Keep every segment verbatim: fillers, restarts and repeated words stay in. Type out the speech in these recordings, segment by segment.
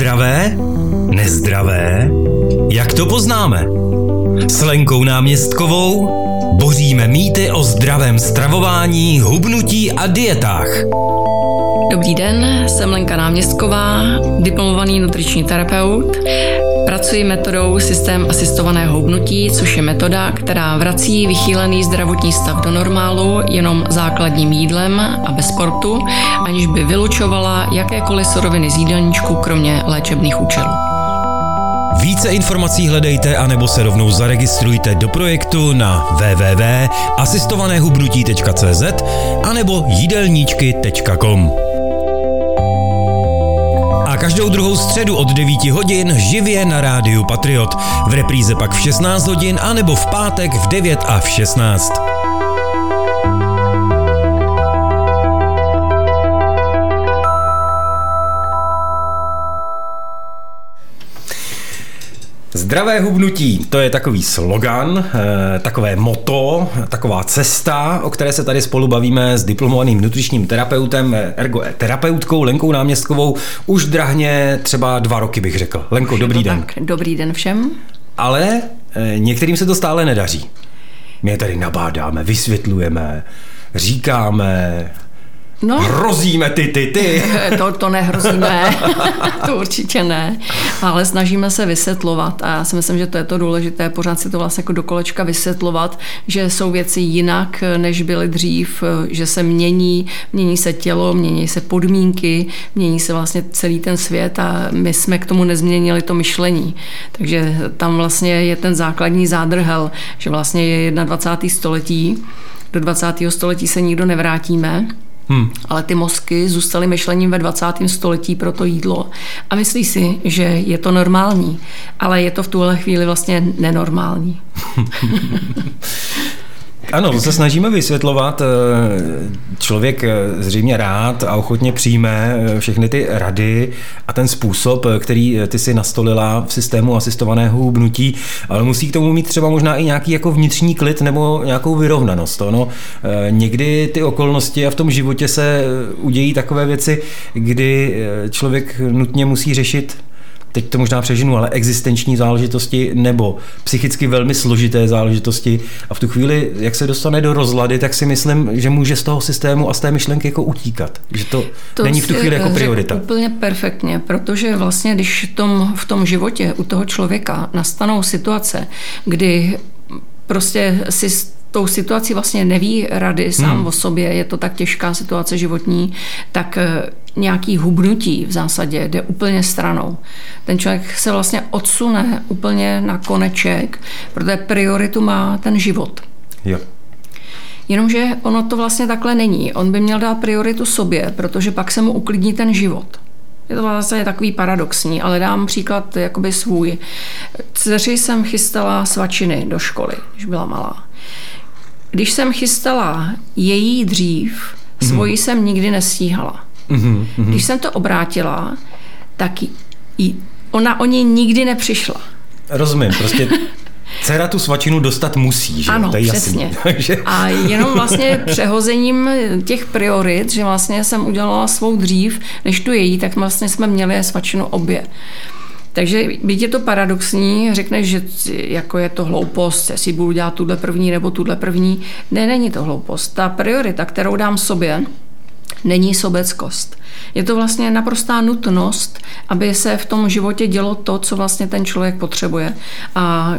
Zdravé? Nezdravé? Jak to poznáme? S Lenkou Náměstkovou boříme mýty o zdravém stravování, hubnutí a dietách. Dobrý den, jsem Lenka Náměstková, diplomovaný nutriční terapeut. Pracuji metodou systém asistovaného hubnutí, což je metoda, která vrací vychýlený zdravotní stav do normálu jenom základním jídlem a bez sportu, aniž by vylučovala jakékoliv suroviny z jídelníčku, kromě léčebných účelů. Více informací hledejte anebo se rovnou zaregistrujte do projektu na w w w tečka asistované hubnutí tečka c z anebo jídelníčky tečka com. A každou druhou středu od devíti hodin živě na rádiu Patriot. V repríze pak v šestnáct hodin anebo v pátek v devět a v šestnáct. Zdravé hubnutí, to je takový slogan, takové motto, taková cesta, o které se tady spolu bavíme s diplomovaným nutričním terapeutem, ergoterapeutkou Lenkou Náměstkovou, už drahně třeba dva roky bych řekl. Lenko, už dobrý den. Tak, dobrý den všem. Ale některým se to stále nedaří. My je tady nabádáme, vysvětlujeme, říkáme... No. Hrozíme ty, ty, ty. To, to nehrozíme, to určitě ne, ale snažíme se vysvětlovat a já si myslím, že to je to důležité, pořád si to vlastně jako do kolečka vysvětlovat, že jsou věci jinak, než byly dřív, že se mění, mění se tělo, mění se podmínky, mění se vlastně celý ten svět a my jsme k tomu nezměnili to myšlení. Takže tam vlastně je ten základní zádrhel, že vlastně je dvacátého prvního století, do dvacátého století se nikdo nevrátíme, Hmm. ale ty mozky zůstaly myšlením ve dvacátém století pro to jídlo a myslí si, že je to normální, ale je to v tuhle chvíli vlastně nenormální. Ano, to se snažíme vysvětlovat. Člověk zřejmě rád a ochotně přijme všechny ty rady a ten způsob, který ty si nastolila v systému asistovaného hubnutí, ale musí k tomu mít třeba možná i nějaký jako vnitřní klid nebo nějakou vyrovnanost. No, někdy ty okolnosti a v tom životě se udějí takové věci, kdy člověk nutně musí řešit, teď to možná přežinu, ale existenční záležitosti nebo psychicky velmi složité záležitosti a v tu chvíli, jak se dostane do rozlady, tak si myslím, že může z toho systému a z té myšlenky jako utíkat. Že to, to není v tu chvíli jako priorita. Úplně perfektně, protože vlastně, když tom, v tom životě u toho člověka nastanou situace, kdy prostě si tou situací vlastně neví rady sám hmm. o sobě, je to tak těžká situace životní, tak nějaký hubnutí v zásadě jde úplně stranou. Ten člověk se vlastně odsune úplně na koneček, protože prioritu má ten život. Jo. Jenomže ono to vlastně takhle není. On by měl dát prioritu sobě, protože pak se mu uklidní ten život. Je to vlastně takový paradoxní, ale dám příklad jakoby svůj. Dceři jsem chystala svačiny do školy, když byla malá. Když jsem chystala její dřív, svoji mm. jsem nikdy nestíhala. Mm-hmm. Když jsem to obrátila, tak jí, ona o ní nikdy nepřišla. Rozumím, prostě dcera tu svačinu dostat musí, že? Ano, to je přesně. Takže... A jenom vlastně přehozením těch priorit, že vlastně jsem udělala svou dřív, než tu její, tak vlastně jsme měli svačinu obě. Takže byť je to paradoxní, řekneš, že jako je to hloupost, jestli budu dělat tuhle první nebo tuhle první. Ne, není to hloupost. Ta priorita, kterou dám sobě, není sobeckost. Je to vlastně naprostá nutnost, aby se v tom životě dělo to, co vlastně ten člověk potřebuje. A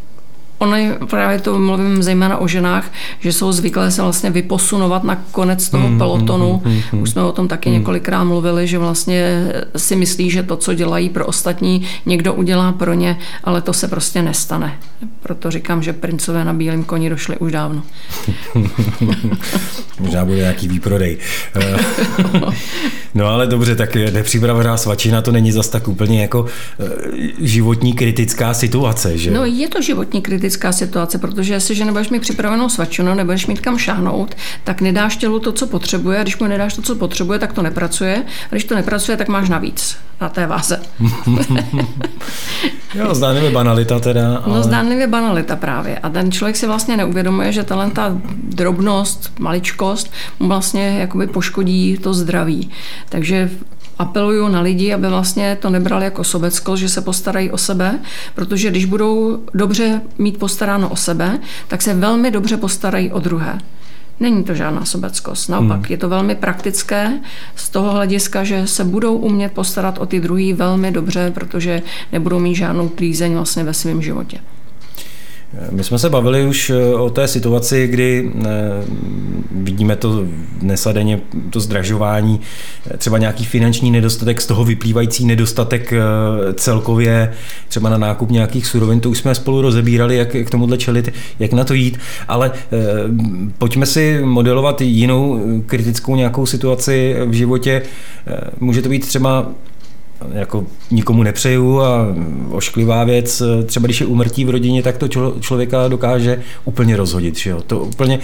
ono právě to mluvím zejména o ženách, že jsou zvyklé se vlastně vyposunovat na konec toho mm, pelotonu. Mm, mm, mm, Už jsme o tom taky mm. několikrát mluvili, že vlastně si myslí, že to, co dělají pro ostatní, někdo udělá pro ně, ale to se prostě nestane. Proto říkám, že princové na bílém koni došli už dávno. Možná bude nějaký výprodej. No ale dobře, tak nepřipravená svačina to není zas tak úplně jako životní kritická situace, že? No je to životní kritická situace, protože jestliže nebudeš mít připravenou svačinu, nebudeš mít kam šáhnout, tak nedáš tělu to, co potřebuje, a když mu nedáš to, co potřebuje, tak to nepracuje, a když to nepracuje, tak máš navíc na té váze. Jo, zdánlivě banalita teda. Ale... No zdánlivě banalita právě. A ten člověk si vlastně neuvědomuje, že tahle ta drobnost, maličkost mu vlastně jakoby poškodí to zdraví. Takže a apeluju na lidi, aby vlastně to nebrali jako sobecko, že se postarají o sebe, protože když budou dobře mít postaráno o sebe, tak se velmi dobře postarají o druhé. Není to žádná sobeckost, naopak hmm. je to velmi praktické z toho hlediska, že se budou umět postarat o ty druhý velmi dobře, protože nebudou mít žádnou plízeň vlastně ve svém životě. My jsme se bavili už o té situaci, kdy vidíme to dnes a denně, to zdražování, třeba nějaký finanční nedostatek, z toho vyplývající nedostatek celkově třeba na nákup nějakých surovin, to už jsme spolu rozebírali, jak k tomuhle čelit, jak na to jít, ale pojďme si modelovat jinou kritickou nějakou situaci v životě. Může to být třeba jako nikomu nepřeju a ošklivá věc, třeba když je úmrtí v rodině, tak to člověka dokáže úplně rozhodit. Že jo? To úplně,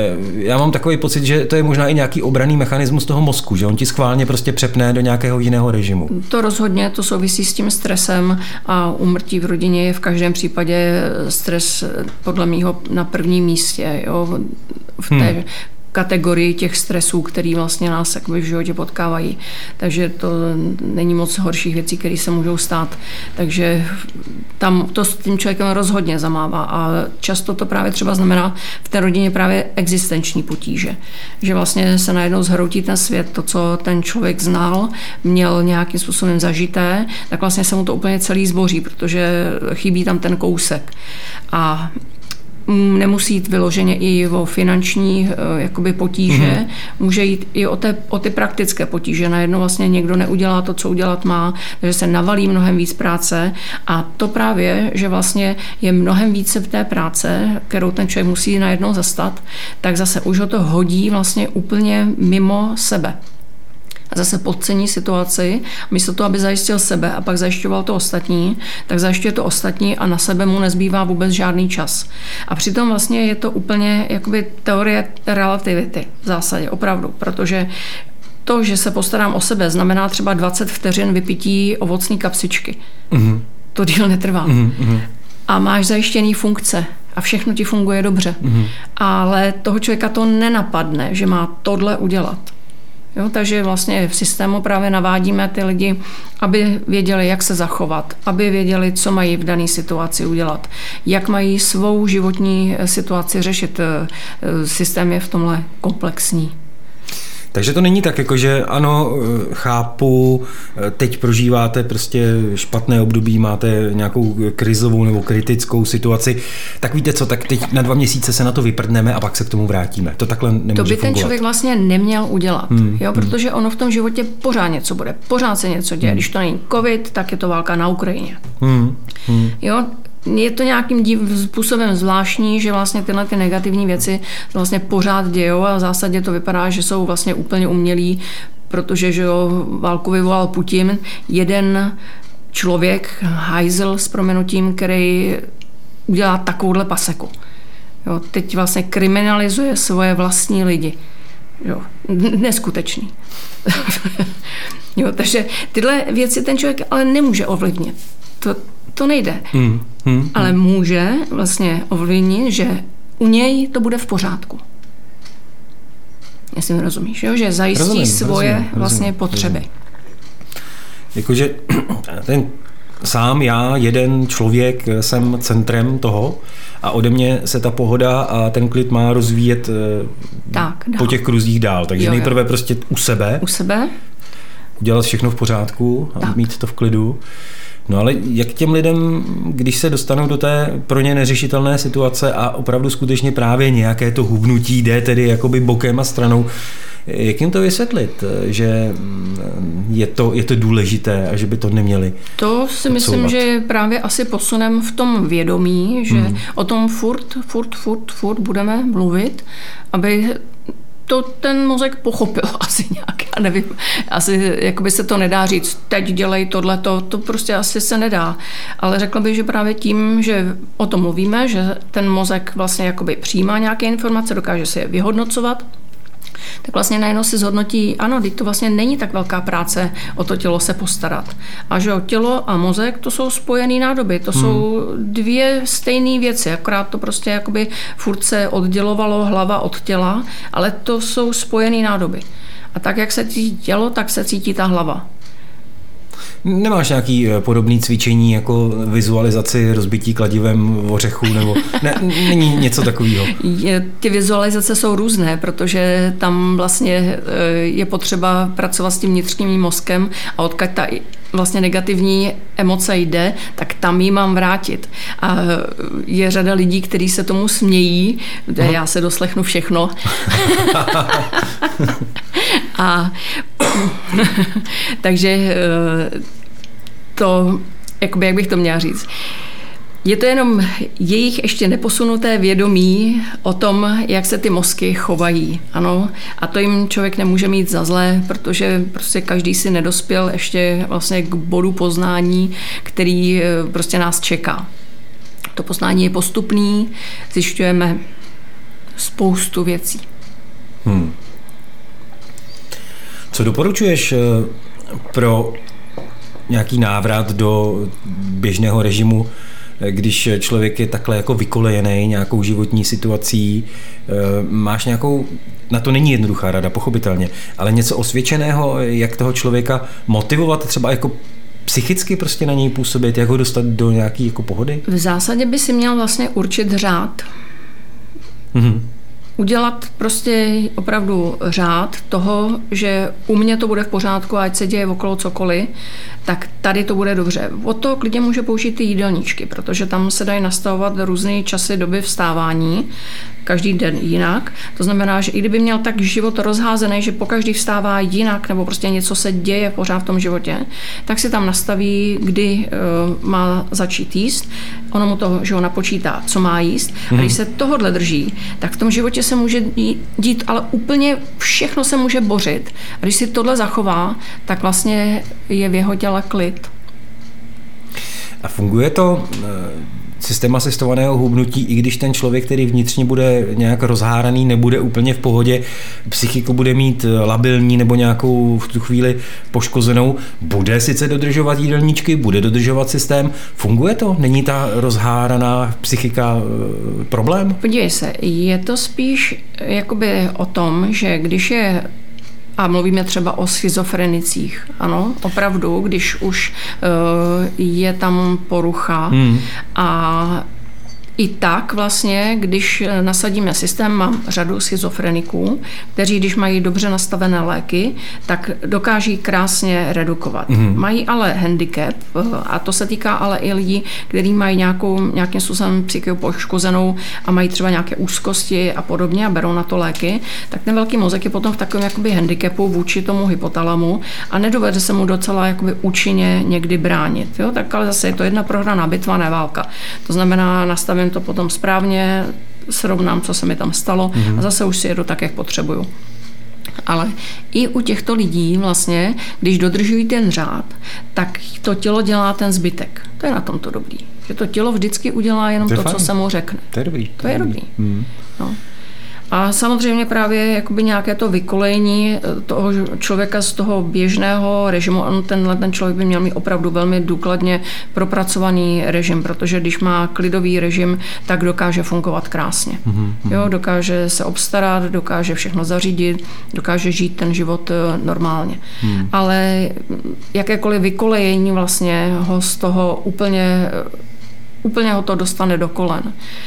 já mám takový pocit, že to je možná i nějaký obranný mechanismus toho mozku, že on ti schválně prostě přepne do nějakého jiného režimu. To rozhodně, to souvisí s tím stresem a úmrtí v rodině je v každém případě stres podle mýho na prvním místě. Jo? V té hmm. kategorii těch stresů, který vlastně nás v životě potkávají. Takže to není moc horších věcí, které se můžou stát. Takže tam to s tím člověkem rozhodně zamává. A často to právě třeba znamená v té rodině právě existenční potíže. Že vlastně se najednou zhroutí ten svět, to, co ten člověk znal, měl nějakým způsobem zažité, tak vlastně se mu to úplně celý zboří, protože chybí tam ten kousek. A nemusí jít vyloženě i o finanční jakoby potíže, mm-hmm. může jít i o, té, o ty praktické potíže. Najednou vlastně někdo neudělá to, co udělat má, takže se navalí mnohem víc práce a to právě, že vlastně je mnohem více v té práce, kterou ten člověk musí najednou zastat, tak zase už ho to hodí vlastně úplně mimo sebe. A zase podcení situaci, místo toho, aby zajistil sebe a pak zajišťoval to ostatní, tak zajišťuje to ostatní a na sebe mu nezbývá vůbec žádný čas. A přitom vlastně je to úplně jakoby teorie relativity v zásadě, opravdu, protože to, že se postarám o sebe, znamená třeba dvacet vteřin vypití ovocné kapsičky. Mm-hmm. To díl netrvá. Mm-hmm. A máš zajištěný funkce a všechno ti funguje dobře. Mm-hmm. Ale toho člověka to nenapadne, že má tohle udělat. Jo, takže vlastně v systému právě navádíme ty lidi, aby věděli, jak se zachovat, aby věděli, co mají v dané situaci udělat, jak mají svou životní situaci řešit. Systém je v tomhle komplexní. Takže to není tak, jako že ano, chápu, teď prožíváte prostě špatné období, máte nějakou krizovou nebo kritickou situaci, tak víte co, tak teď na dva měsíce se na to vyprdneme a pak se k tomu vrátíme. To takhle nemůže fungovat. To by ten člověk vlastně neměl udělat, hmm, jo, protože ono v tom životě pořád něco bude, pořád se něco děje. Hmm. Když to není covid, tak je to válka na Ukrajině. Hmm, hmm. Jo, je to nějakým dív, způsobem zvláštní, že vlastně tyhle ty negativní věci vlastně pořád dějou a v zásadě to vypadá, že jsou vlastně úplně umělí, protože že jo, válku vyvolal Putin, jeden člověk, hajzl s prominutím, který udělá takovouhle paseku. Jo, teď vlastně kriminalizuje svoje vlastní lidi. Jo, neskutečný. Jo, takže tyhle věci ten člověk ale nemůže ovlivnit. To, to nejde. Hmm, hmm, ale může vlastně ovlivnit, že u něj to bude v pořádku. Jestli mi rozumíš, jo? Že zajistí rozumím, svoje rozumím, vlastně rozumím, potřeby. Rozumím. Jakože ten sám já, jeden člověk, jsem centrem toho a ode mě se ta pohoda a ten klid má rozvíjet tak, po těch kruzích dál. Takže jo, jo. nejprve prostě u sebe. U sebe. Udělat všechno v pořádku a tak. mít to v klidu. No ale jak těm lidem, když se dostanou do té pro ně neřešitelné situace a opravdu skutečně právě nějaké to hubnutí jde tedy jakoby bokem a stranou, jak jim to vysvětlit, že je to, je to důležité a že by to neměli To si myslím, odsouvat. Že právě asi posunem v tom vědomí, že hmm. o tom furt, furt, furt, furt budeme mluvit, aby to ten mozek pochopil asi nějak, já nevím, asi jakoby se to nedá říct, teď dělej tohleto, to prostě asi se nedá, ale řekla bych, že právě tím, že o tom mluvíme, že ten mozek vlastně jakoby přijímá nějaké informace, dokáže si je vyhodnocovat, tak vlastně najednou si zhodnotí, ano, teď to vlastně není tak velká práce o to tělo se postarat. A že tělo a mozek, to jsou spojený nádoby, to hmm. jsou dvě stejné věci, akorát to prostě jakoby furt se oddělovalo hlava od těla, ale to jsou spojený nádoby. A tak, jak se cítí tělo, tak se cítí ta hlava. Nemáš nějaký podobný cvičení jako vizualizaci rozbití kladivem v ořechu, nebo ne, není něco takového? Je, ty vizualizace jsou různé, protože tam vlastně je potřeba pracovat s tím vnitřním mozkem a odkud ta vlastně negativní emoce jde, tak tam ji mám vrátit. A je řada lidí, kteří se tomu smějí, Aha. já se doslechnu všechno. A takže to, jakoby, jak bych to měla říct, je to jenom jejich ještě neposunuté vědomí o tom, jak se ty mozky chovají. Ano? A to jim člověk nemůže mít za zlé, protože prostě každý si nedospěl ještě vlastně k bodu poznání, který prostě nás čeká. To poznání je postupný, zjišťujeme spoustu věcí. Hmm. Co doporučuješ pro nějaký návrat do běžného režimu, když člověk je takhle jako vykolejený nějakou životní situací? Máš nějakou, na to není jednoduchá rada, pochopitelně, ale něco osvědčeného, jak toho člověka motivovat, třeba jako psychicky prostě na něj působit, jak ho dostat do nějaký jako pohody? V zásadě by si měl vlastně určit řád. Mhm. Udělat prostě opravdu řád toho, že u mě to bude v pořádku, ať se děje okolo cokoliv, tak tady to bude dobře. Od toho klidně může použít ty jídelníčky, protože tam se dají nastavovat různé časy doby vstávání, každý den jinak. To znamená, že i kdyby měl tak život rozházený, že po každý vstává jinak, nebo prostě něco se děje pořád v tom životě, tak si tam nastaví, kdy uh, má začít jíst. Ono mu to, že ho napočítá, co má jíst. Hmm. A když se tohodle drží, tak v tom životě se může dít, ale úplně všechno se může bořit. A když si tohle zachová, tak vlastně je v jeho těle klid. A funguje to systém asistovaného hubnutí, i když ten člověk, který vnitřně bude nějak rozháraný, nebude úplně v pohodě, psychiku bude mít labilní nebo nějakou v tu chvíli poškozenou, bude sice dodržovat jídelníčky, bude dodržovat systém. Funguje to? Není ta rozháraná psychika problém? Podívej se, je to spíš jakoby o tom, že když je, a mluvíme třeba o schizofrenicích, ano, opravdu, když už uh, je tam porucha hmm. a i tak vlastně, když nasadíme systém, mám řadu schizofreniků, kteří, když mají dobře nastavené léky, tak dokáží krásně redukovat. Mm. Mají ale handicap, a to se týká ale i lidí, kteří mají nějakou, nějakým způsobem psychiku poškozenou a mají třeba nějaké úzkosti a podobně a berou na to léky, tak ten velký mozek je potom v takovém jakoby handicapu vůči tomu hypotalamu a nedovede se mu docela jakoby účinně někdy bránit. Jo? Tak ale zase je to jedna prohraná bitva, ne válka. To znamená, nastavím to potom správně, srovnám, co se mi tam stalo mm-hmm. a zase už si jedu tak, jak potřebuju. Ale i u těchto lidí vlastně, když dodržují ten řád, tak to tělo dělá ten zbytek. To je na tom to dobrý. Že to tělo vždycky udělá jenom to, to co se mu řekne. To je dobrý. To je dobrý. Mm. No. A samozřejmě právě jakoby nějaké to vykolejení toho člověka z toho běžného režimu, on tenhle ten člověk by měl mít opravdu velmi důkladně propracovaný režim, protože když má klidový režim, tak dokáže fungovat krásně. Mm-hmm. Jo, dokáže se obstarat, dokáže všechno zařídit, dokáže žít ten život normálně. Mm. Ale jakékoliv vykolejení vlastně ho z toho úplně, úplně ho to dostane do kolen.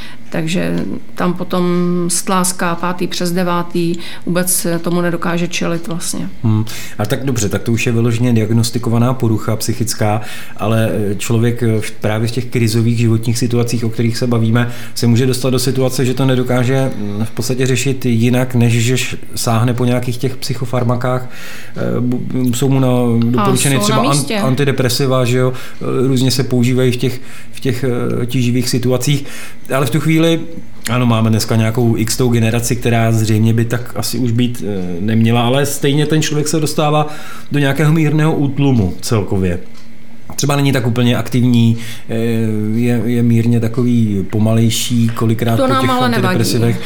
Takže tam potom stláská pátý přes devátý, vůbec tomu nedokáže čelit vlastně. Hmm. A tak dobře, tak to už je vyloženě diagnostikovaná porucha psychická, ale člověk právě v těch krizových životních situacích, o kterých se bavíme, se může dostat do situace, že to nedokáže v podstatě řešit jinak, než že sáhne po nějakých těch psychofarmakách. Jsou mu na doporučeny třeba na antidepresiva, že jo, různě se používají v těch, v těch tíživých situacích, ale v tu chvíli ano, máme dneska nějakou x-tou generaci, která zřejmě by tak asi už být neměla, ale stejně ten člověk se dostává do nějakého mírného útlumu celkově. Třeba není tak úplně aktivní, je, je mírně takový pomalejší, kolikrát to po těch antidepresivech.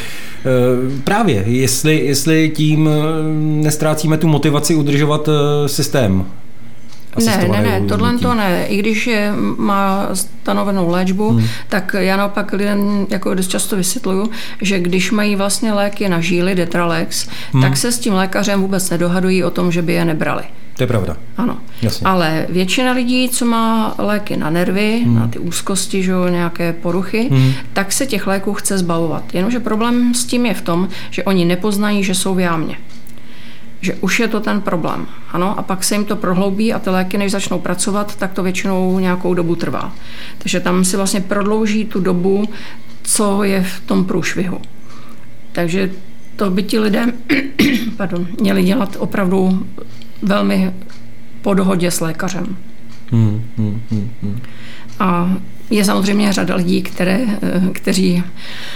Právě, jestli, jestli tím nestrácíme tu motivaci udržovat systém. Ne, ne, ne, tohle to ne. I když je, má stanovenou léčbu, hmm. tak já naopak lidem jako dost často vysvětluju, že když mají vlastně léky na žíly, Detralex, hmm. tak se s tím lékařem vůbec nedohadují o tom, že by je nebrali. To je pravda. Ano. Jasně. Ale většina lidí, co má léky na nervy, hmm. na ty úzkosti, že, nějaké poruchy, hmm. tak se těch léků chce zbavovat. Jenomže problém s tím je v tom, že oni nepoznají, že jsou v jámě. Že už je to ten problém. Ano, a pak se jim to prohloubí a ty léky, než začnou pracovat, tak to většinou nějakou dobu trvá. Takže tam si vlastně prodlouží tu dobu, co je v tom průšvihu. Takže to by ti lidé pardon, měli dělat opravdu velmi po dohodě s lékařem. Hmm, hmm, hmm, hmm. A je samozřejmě řada lidí, které, kteří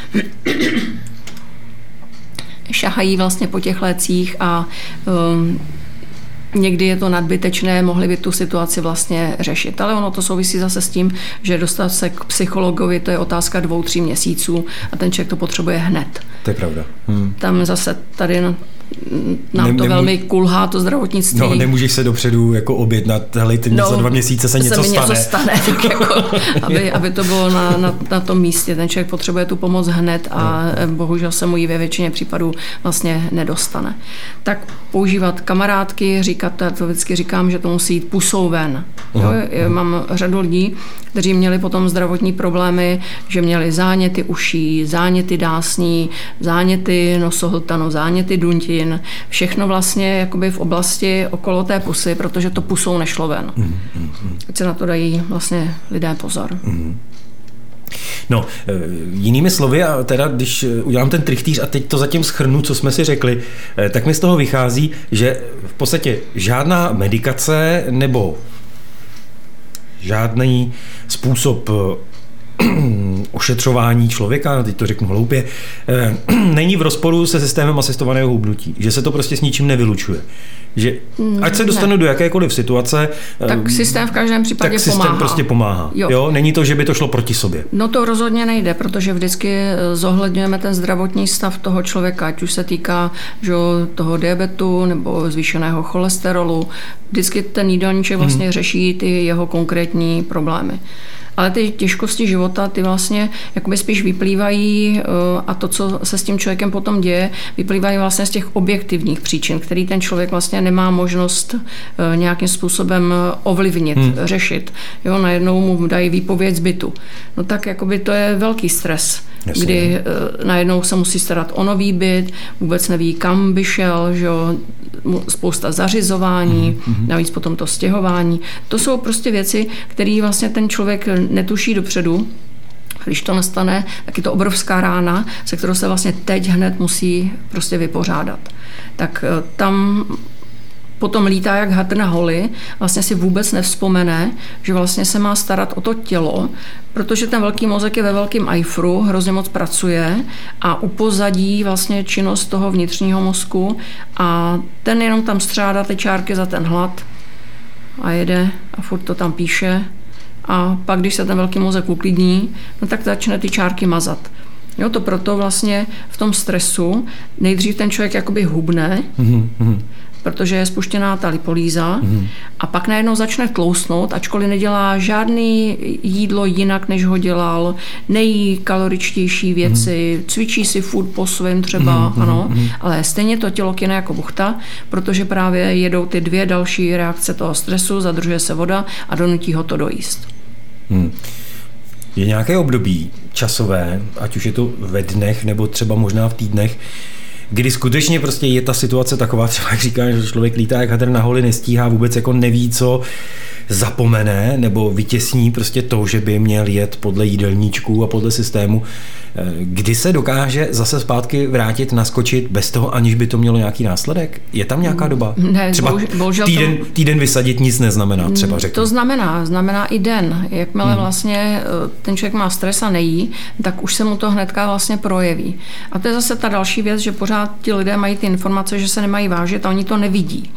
šahají vlastně po těch lécích a um, někdy je to nadbytečné, mohli by tu situaci vlastně řešit. Ale ono to souvisí zase s tím, že dostat se k psychologovi, to je otázka dvou, tří měsíců a ten člověk to potřebuje hned. To je pravda. Hmm. Tam zase tady nám ne, to nemů... velmi kulhá, to zdravotnictví. No, nemůžeš se dopředu jako objednat, hele, ty no, za dva měsíce se něco se stane. Něco stane tak jako, aby, aby to bylo na, na, na tom místě. Ten člověk potřebuje tu pomoc hned a no. bohužel se mu ji ve většině případů vlastně nedostane. Tak používat kamarádky, říkat, to vždycky říkám, že to musí jít pusou ven. Uh-huh. Jo, mám řadu lidí, kteří měli potom zdravotní problémy, že měli záněty uší, záněty dásní, záněty nosohltanu, záněty dunti, všechno vlastně jakoby v oblasti okolo té pusy, protože to pusou nešlo ven. Mm, mm, mm. Teď se na to dají vlastně lidé pozor. Mm. No, jinými slovy, a teda když udělám ten trichtýř a teď to zatím shrnu, co jsme si řekli, tak mi z toho vychází, že v podstatě žádná medikace nebo žádný způsob ošetřování člověka, teď to řeknu hloupě, není v rozporu se systémem asistovaného hubnutí. Že se to prostě s ničím nevylučuje. Že ať se dostanu ne. do jakékoliv situace, tak systém v každém případě tak systém pomáhá. prostě pomáhá. Jo. Jo? Není to, že by to šlo proti sobě. No to rozhodně nejde, protože vždycky zohledňujeme ten zdravotní stav toho člověka, ať už se týká že, toho diabetu nebo zvýšeného cholesterolu. Vždycky ten jídelníček vlastně hmm. řeší ty jeho konkrétní problémy. Ale ty těžkosti života, ty vlastně jakoby spíš vyplývají a to, co se s tím člověkem potom děje, vyplývají vlastně z těch objektivních příčin, který ten člověk vlastně nemá možnost nějakým způsobem ovlivnit, hmm. řešit. Jo, najednou mu dají výpověď z bytu. No tak jakoby to je velký stres, Jasně. kdy najednou se musí starat o nový byt, vůbec neví, kam by šel, že jo, spousta zařizování, hmm. navíc potom to stěhování. To jsou prostě věci, které vlastně ten člověk netuší dopředu. Když to nastane, tak je to obrovská rána, se kterou se vlastně teď hned musí prostě vypořádat. Tak tam potom lítá jak hadr na holi, vlastně si vůbec nevzpomene, že vlastně se má starat o to tělo, protože ten velký mozek je ve velkém ajfru, hrozně moc pracuje a upozadí vlastně činnost toho vnitřního mozku a ten jenom tam střádá ty čárky za ten hlad a jede a furt to tam píše. A pak, když se ten velký mozek uklidní, no tak začne ty čárky mazat. Jo, to proto vlastně v tom stresu nejdřív ten člověk jakoby hubne, mm-hmm. protože je spuštěná ta lipolýza mm-hmm. a pak najednou začne tloustnout, ačkoliv nedělá žádný jídlo jinak, než ho dělal, nejí kaloričtější věci, mm-hmm. cvičí si furt po svém třeba, mm-hmm. ano, ale stejně to tělo kyne jako buchta, protože právě jedou ty dvě další reakce toho stresu, zadržuje se voda a donutí ho to dojíst. Hmm. Je nějaké období časové, ať už je to ve dnech nebo třeba možná v týdnech, kdy skutečně prostě je ta situace taková, třeba jak říká, že člověk lítá jak hadr na holi, nestíhá, vůbec jako neví, co zapomene nebo vytěsní prostě to, že by měl jet podle jídelníčků a podle systému, kdy se dokáže zase zpátky vrátit, naskočit bez toho, aniž by to mělo nějaký následek? Je tam nějaká doba? Ne, třeba bohužel týden, týden vysadit nic neznamená, třeba řeknu. To znamená, znamená i den. Jakmile hmm. vlastně ten člověk má stres a nejí, tak už se mu to hnedka vlastně projeví. A to je zase ta další věc, že pořád ti lidé mají ty informace, že se nemají vážit a oni to nevidí.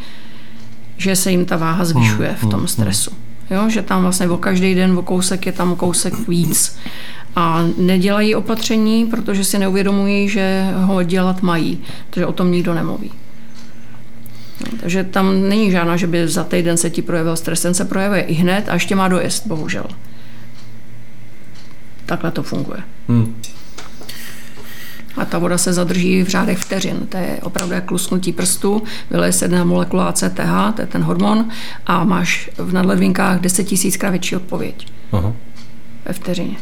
Že se jim ta váha zvyšuje v tom stresu. Jo, že tam vlastně o každý den o kousek je tam kousek víc. A nedělají opatření, protože si neuvědomují, že ho dělat mají. Takže o tom nikdo nemluví. No, takže tam není žádná, že by za týden se ti projevil stres, ten se projevuje i hned a ještě má dojezd, bohužel. Takhle to funguje. Hmm. A ta voda se zadrží v řádech vteřin. To je opravdu jak lusknutí prstu, vyleje se jedna molekula A C T H, to je ten hormon, a máš v nadledvinkách deset tisíckrát větší odpověď. Aha. Ve vteřině.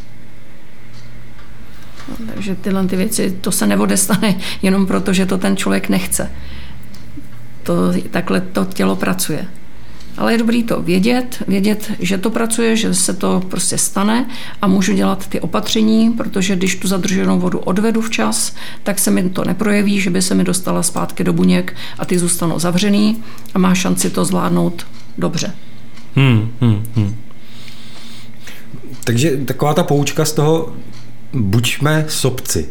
No, takže tyhle ty věci, to se neodestane jenom proto, že to ten člověk nechce. To, takhle to tělo pracuje. Ale je dobrý to vědět, vědět, že to pracuje, že se to prostě stane a můžu dělat ty opatření, protože když tu zadrženou vodu odvedu včas, tak se mi to neprojeví, že by se mi dostala zpátky do buněk a ty zůstanou zavřený a má šanci to zvládnout dobře. Hmm, hmm, hmm. Takže taková ta poučka z toho, buďme sobci.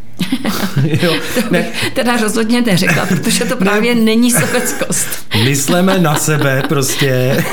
Jo, ne. Teda rozhodně neřekla, protože to právě ne. není sobeckost. Myslíme na sebe prostě.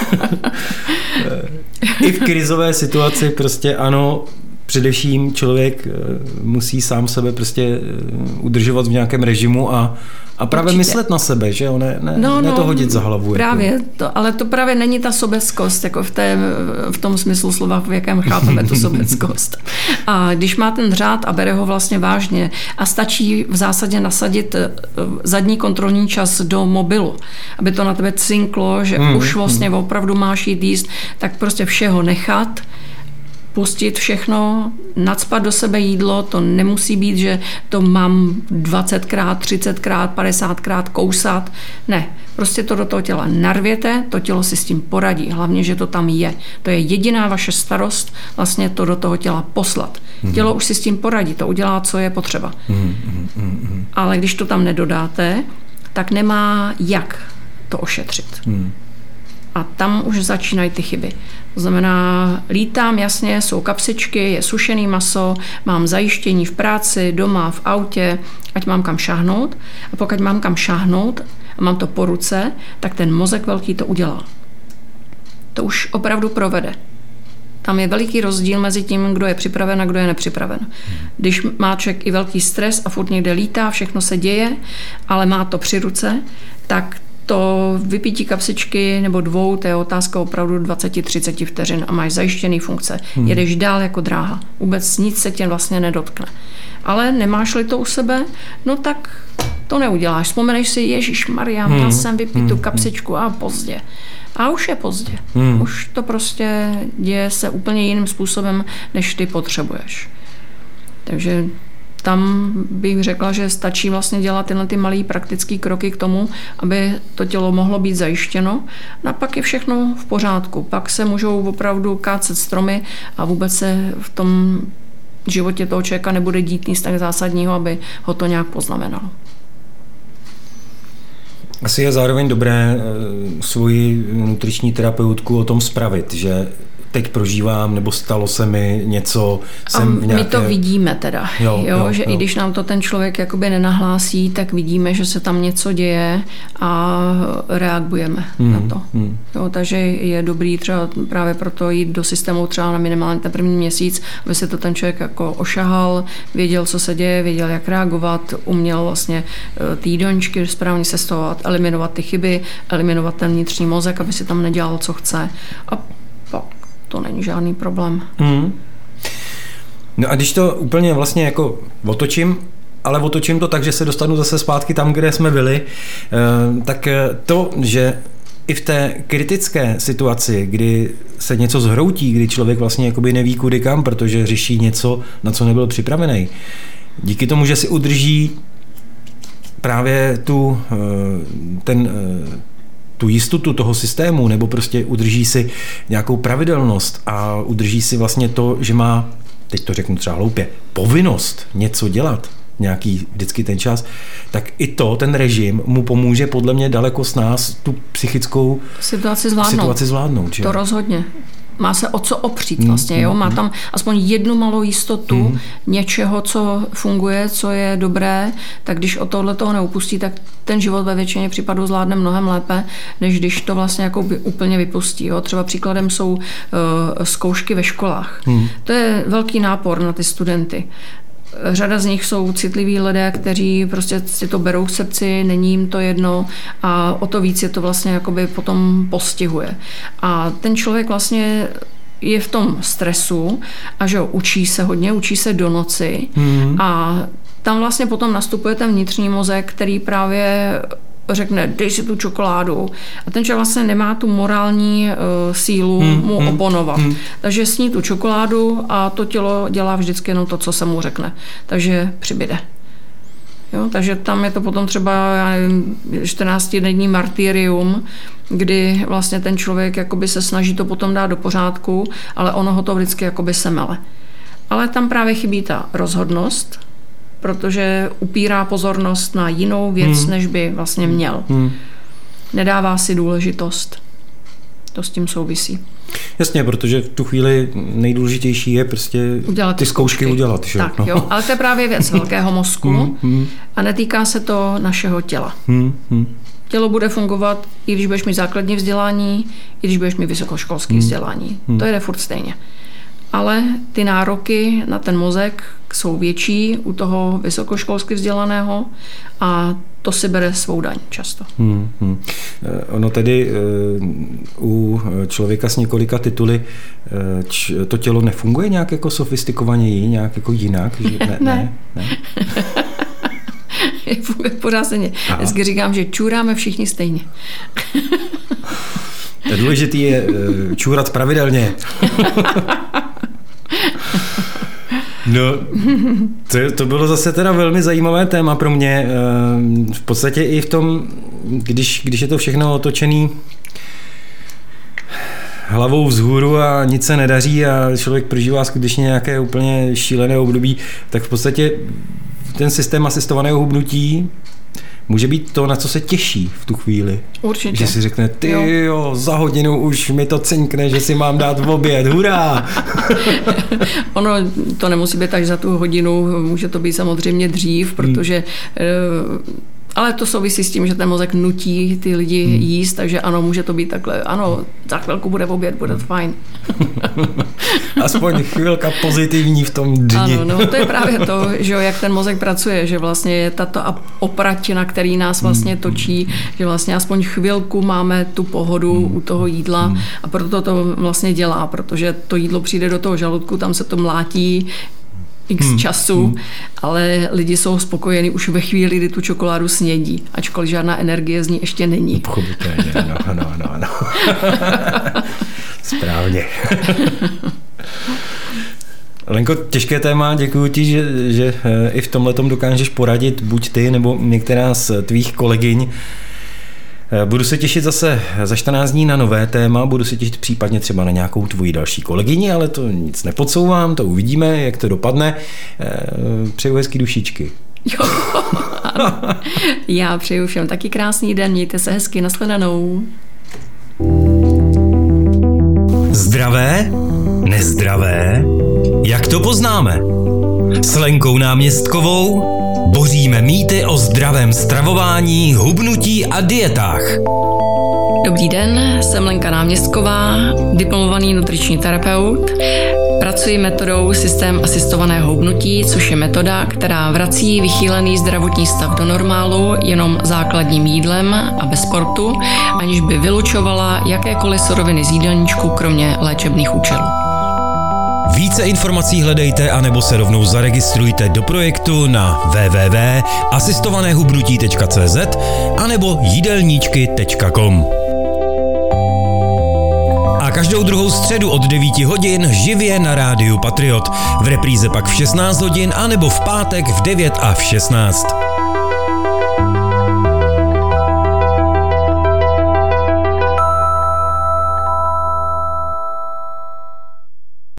I v krizové situaci prostě ano, především člověk musí sám sebe prostě udržovat v nějakém režimu a, a právě Určitě. myslet na sebe, že jo, ne, ne, no, ne no, to hodit za hlavu. Právě, jako. to, ale to právě není ta sobeckost, jako v, té, v tom smyslu slova, v jakém chápeme tu sobeckost. A když má ten řád a bere ho vlastně vážně a stačí v zásadě nasadit zadní kontrolní čas do mobilu, aby to na tebe cinklo, že hmm, už vlastně hmm. opravdu máš jít jíst, tak prostě všeho nechat, pustit všechno, nacpat do sebe jídlo, to nemusí být, že to mám dvacetkrát, třicetkrát, padesátkrát kousat. Ne, prostě to do toho těla narvěte, to tělo si s tím poradí, hlavně, že to tam je. To je jediná vaše starost, vlastně to do toho těla poslat. Mm-hmm. Tělo už si s tím poradí, to udělá, co je potřeba. Mm-hmm. Ale když to tam nedodáte, tak nemá jak to ošetřit. Mm. A tam už začínají ty chyby. To znamená, lítám, jasně, jsou kapsičky, je sušený maso, mám zajištění v práci, doma, v autě, ať mám kam šáhnout. A pokud mám kam šáhnout a mám to po ruce, tak ten mozek velký to udělá. To už opravdu provede. Tam je veliký rozdíl mezi tím, kdo je připraven a kdo je nepřipraven. Když má člověk i velký stres a furt někde lítá, všechno se děje, ale má to při ruce, tak to vypítí kapsičky nebo dvou, to je otázka opravdu dvacet třicet vteřin a máš zajištěný funkce. Hmm. Jedeš dál jako dráha. Vůbec nic se tě vlastně nedotkne. Ale nemáš-li to u sebe, no tak to neuděláš. Vzpomeneš si, ježišmarja, měl hmm. jsem vypít hmm. tu kapsičku a pozdě. A už je pozdě. Hmm. Už to prostě děje se úplně jiným způsobem, než ty potřebuješ. Takže tam bych řekla, že stačí vlastně dělat tyhle ty malý praktický kroky k tomu, aby to tělo mohlo být zajištěno. A pak je všechno v pořádku. Pak se můžou opravdu kácet stromy a vůbec se v tom životě toho člověka nebude dít nic tak zásadního, aby ho to nějak poznamenalo. Asi je zároveň dobré svoji nutriční terapeutku o tom spravit, že teď prožívám, nebo stalo se mi něco. Jsem a nějaké... my to vidíme teda, jo, jo, jo, že jo. I když nám to ten člověk jakoby nenahlásí, tak vidíme, že se tam něco děje a reagujeme hmm, na to. Hmm. Jo, takže je dobrý třeba právě proto jít do systému třeba na minimálně ten první měsíc, aby se to ten člověk jako ošahal, věděl, co se děje, věděl, jak reagovat, uměl vlastně ty jídelníčky správně sestavovat, eliminovat ty chyby, eliminovat ten vnitřní mozek, aby si tam nedělal, co chce. A pak to není žádný problém. Hmm. No a když to úplně vlastně jako otočím, ale otočím to tak, že se dostanu zase zpátky tam, kde jsme byli, tak to, že i v té kritické situaci, kdy se něco zhroutí, kdy člověk vlastně jakoby neví kudy kam, protože řeší něco, na co nebyl připravený, díky tomu, že si udrží právě tu, ten tu jistotu toho systému, nebo prostě udrží si nějakou pravidelnost a udrží si vlastně to, že má, teď to řeknu třeba hloupě, povinnost něco dělat, nějaký vždycky ten čas, tak i to, ten režim mu pomůže podle mě daleko s nás tu psychickou situaci zvládnout. Situaci zvládnout to rozhodně. Má se o co opřít vlastně, jo? Má tam aspoň jednu malou jistotu mm. něčeho, co funguje, co je dobré, tak když od tohle toho neupustí, tak ten život ve většině případů zvládne mnohem lépe, než když to vlastně jako by úplně vypustí. Jo? Třeba příkladem jsou uh, zkoušky ve školách. Mm. To je velký nápor na ty studenty. řada z nich jsou citliví lidé, kteří prostě si to berou k srdci, není jim to jedno a o to víc je to vlastně jakoby potom postihuje. A ten člověk vlastně je v tom stresu a že jo, učí se hodně, učí se do noci mm. a tam vlastně potom nastupuje ten vnitřní mozek, který právě řekne, dej si tu čokoládu. A ten člověk vlastně nemá tu morální uh, sílu hmm, mu hmm, oponovat. Hmm. Takže sní tu čokoládu a to tělo dělá vždycky jenom to, co se mu řekne. Takže přibyde. Jo, takže tam je to potom třeba čtrnáctidenní martyrium, kdy vlastně ten člověk jakoby se snaží to potom dát do pořádku, ale ono ho to vždycky jakoby semele. Ale tam právě chybí ta rozhodnost, protože upírá pozornost na jinou věc, hmm. než by vlastně měl. Hmm. Nedává si důležitost. To s tím souvisí. Jasně, protože v tu chvíli nejdůležitější je prostě udělat ty zkoušky, zkoušky udělat. Že? Tak, no. jo, ale to je právě věc velkého mozku hmm. Hmm. a netýká se to našeho těla. Hmm. Hmm. Tělo bude fungovat, i když budeš mít základní vzdělání, i když budeš mít vysokoškolské hmm. vzdělání. Hmm. To jde furt stejně. Ale ty nároky na ten mozek jsou větší u toho vysokoškolsky vzdělaného a to si bere svou daň často. Hmm, hmm. Ono tedy u člověka s několika tituly to tělo nefunguje nějak jako sofistikovaněji, nějak jako jinak? Že ne. ne, ne. Funguje pořád stejně. Vždycky říkám, že čůráme všichni stejně. Důležitý je čůrat pravidelně. No, to, to bylo zase teda velmi zajímavé téma pro mě. V podstatě i v tom, když, když je to všechno otočený hlavou vzhůru a nic se nedaří a člověk prožívá skutečně nějaké úplně šílené období, tak v podstatě ten systém asistovaného hubnutí může být to, na co se těší v tu chvíli. Určitě. Že si řekne, ty jo. jo, za hodinu už mi to cinkne, že si mám dát v oběd, hurá! Ono to nemusí být až za tu hodinu, může to být samozřejmě dřív, protože hmm. ale to souvisí s tím, že ten mozek nutí ty lidi hmm. jíst, takže ano, může to být takhle, ano, za chvilku bude v oběd, bude to fajn. Aspoň chvilka pozitivní v tom dni. Ano, no, to je právě to, že jo, jak ten mozek pracuje, že vlastně je tato oprať, na který nás vlastně točí, že vlastně aspoň chvilku máme tu pohodu hmm. u toho jídla hmm. a proto to vlastně dělá, protože to jídlo přijde do toho žaludku, tam se to mlátí x hmm. času, hmm. ale lidi jsou spokojení už ve chvíli, kdy tu čokoládu snědí, ačkoliv žádná energie z ní ještě není. Pochopitelně, no, no, no, no. Správně. Lenko, těžké téma, děkuji ti, že, že i v tomhletom dokážeš poradit buď ty, nebo některá z tvých kolegyň. Budu se těšit zase za čtrnáct dní na nové téma, budu se těšit případně třeba na nějakou tvoji další kolegyni, ale to nic nepodsouvám, to uvidíme, jak to dopadne. Přeju hezký dušičky. Jo, ano. Já přeju všem taky krásný den, mějte se hezky, nashledanou. Zdravé? Nezdravé? Jak to poznáme? S Lenkou Náměstkovou boříme mýty o zdravém stravování, hubnutí a dietách. Dobrý den, jsem Lenka Náměstková, diplomovaný nutriční terapeut. Pracuji metodou systém asistovaného hubnutí, což je metoda, která vrací vychýlený zdravotní stav do normálu jenom základním jídlem a bez sportu, aniž by vylučovala jakékoliv suroviny z jídelníčku, kromě léčebných účelů. Více informací hledejte anebo se rovnou zaregistrujte do projektu na w w w tečka asistované hubnutí tečka c z anebo jídelníčky tečka com. A každou druhou středu od devíti hodin živě na rádiu Patriot. V repríze pak v šestnáct hodin anebo v pátek v devět a v šestnáct.